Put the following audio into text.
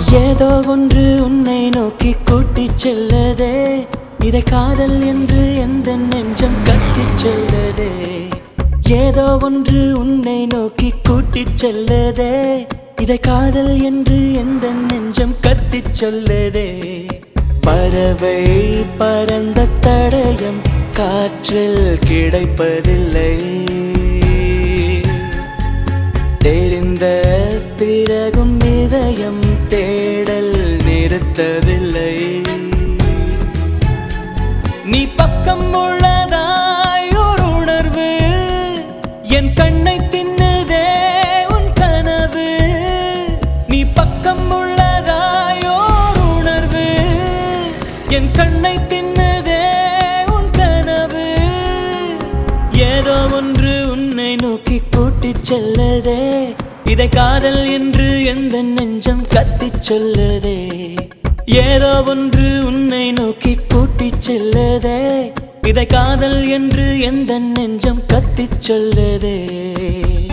ஏதோ ஒன்று உன்னை நோக்கி கூட்டிச் செல்லதே, இதை காதல் என்று எந்த நெஞ்சம் கத்திச் செல்லதே. ஏதோ ஒன்று உன்னை நோக்கி கூட்டிச் செல்லதே, இதை காதல் என்று எந்த நெஞ்சம் கத்திச் சொல்லதே. பறவை பறந்த தடயம் காற்றில் கிடைப்பதில்லை, தெரிந்த பிறகும் இதயம் தேடல் நிறுத்தவில்லை. நீ பக்கம் உள்ளதாய் ஒரு உணர்வு என் கண்ணை தின்னுதே உன் கனவு. நீ பக்கம் உள்ளதாய் ஒரு உணர்வு என் கண்ணை தின்னுதே உன் கனவு. ஏதோ ஒன்று உன்னை நோக்கி கூட்டிச் செல்லதே, இதை காதல் என்று எந்த நெஞ்சம் கத்திச் சொல்லதே. ஏதோ ஒன்று உன்னை நோக்கி கூட்டிச் செல்லதே, இதை காதல் என்று எந்த நெஞ்சம் கத்திச் சொல்லதே.